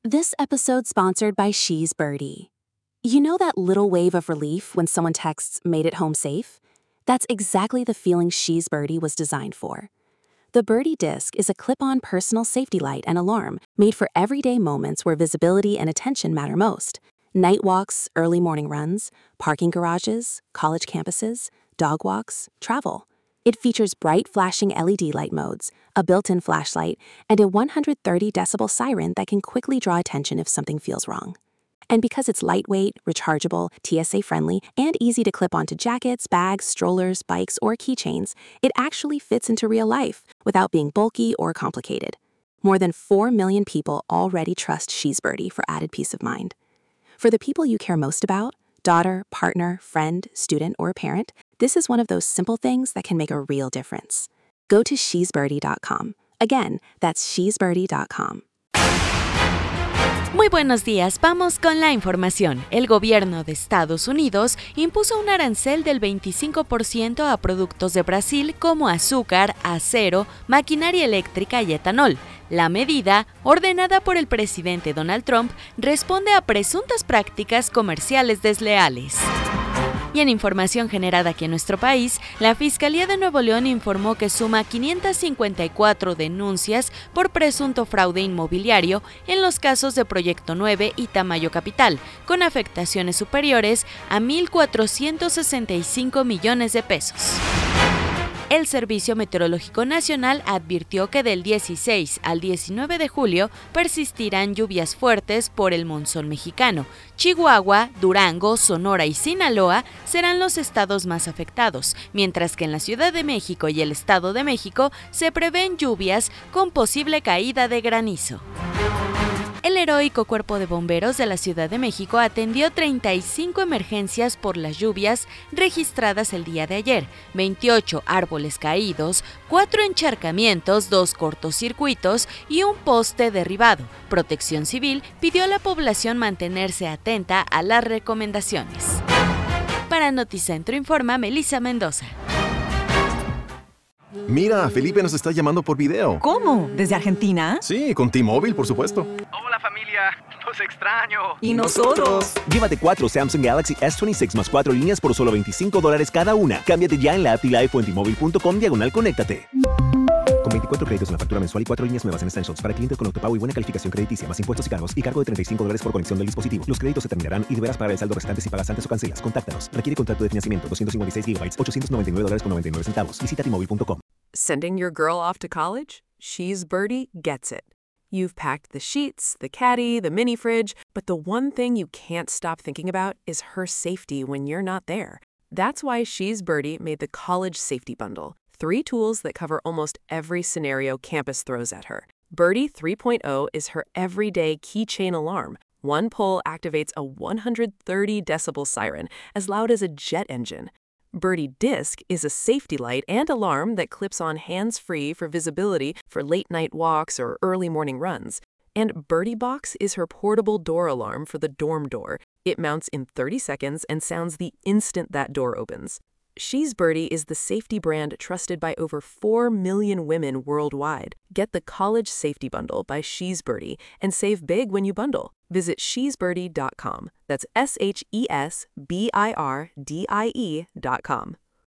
This episode's sponsored by She's Birdie. You know that little wave of relief when someone texts, "made it home safe"? That's exactly the feeling She's Birdie was designed for. The Birdie Disc is a clip-on personal safety light and alarm made for everyday moments where visibility and attention matter most. Night walks, early morning runs, parking garages, college campuses, dog walks, travel. It features bright flashing LED light modes, a built-in flashlight, and a 130 decibel siren that can quickly draw attention if something feels wrong. And because it's lightweight, rechargeable, TSA-friendly, and easy to clip onto jackets, bags, strollers, bikes, or keychains, it actually fits into real life without being bulky or complicated. More than 4 million people already trust She's Birdie for added peace of mind. For the people you care most about, daughter, partner, friend, student, or parent, this is one of those simple things that can make a real difference. Go to shesbirdie.com. Again, that's shesbirdie.com. Muy buenos días, vamos con la información. El gobierno de Estados Unidos impuso un arancel del 25% a productos de Brasil como azúcar, acero, maquinaria eléctrica y etanol. La medida, ordenada por el presidente Donald Trump, responde a presuntas prácticas comerciales desleales. Y en información generada aquí en nuestro país, la Fiscalía de Nuevo León informó que suma 554 denuncias por presunto fraude inmobiliario en los casos de Proyecto 9 y Tamayo Capital, con afectaciones superiores a 1.465 millones de pesos. El Servicio Meteorológico Nacional advirtió que del 16 al 19 de julio persistirán lluvias fuertes por el monzón mexicano. Chihuahua, Durango, Sonora y Sinaloa serán los estados más afectados, mientras que en la Ciudad de México y el Estado de México se prevén lluvias con posible caída de granizo. El heroico Cuerpo de Bomberos de la Ciudad de México atendió 35 emergencias por las lluvias registradas el día de ayer, 28 árboles caídos, 4 encharcamientos, 2 cortocircuitos y un poste derribado. Protección Civil pidió a la población mantenerse atenta a las recomendaciones. Para Noticentro informa Melissa Mendoza. Mira, Felipe nos está llamando por video. ¿Cómo? ¿Desde Argentina? Sí, con T-Mobile, por supuesto. Hola familia, los extraño. ¿Y nosotros? Llévate 4 Samsung Galaxy S26 más 4 líneas por solo $25 cada una. Cámbiate ya en la app T-Life o en T-Mobile.com/conéctate. Con 24 créditos en la factura mensual y 4 líneas nuevas en Essentials para clientes con autopago y buena calificación crediticia, más impuestos y cargos y cargo de $35 por conexión del dispositivo. Los créditos se terminarán y deberás pagar el saldo restante si pagas antes o cancelas. Contáctanos. Requiere contrato de financiamiento. 256 GB, $899.99. Visita T-Mobile.com. Sending your girl off to college? She's Birdie gets it. You've packed the sheets, the caddy, the mini fridge, but the one thing you can't stop thinking about is her safety when you're not there. That's why She's Birdie made the College Safety Bundle. 3 tools that cover almost every scenario campus throws at her. Birdie 3.0 is her everyday keychain alarm. One pull activates a 130 decibel siren as loud as a jet engine. Birdie Disc is a safety light and alarm that clips on hands-free for visibility for late-night walks or early morning runs. And Birdie Box is her portable door alarm for the dorm door. It mounts in 30 seconds and sounds the instant that door opens. She's Birdie is the safety brand trusted by over 4 million women worldwide. Get the College Safety Bundle by She's Birdie and save big when you bundle. Visit shesbirdie.com. That's SHESBIRDIE.com.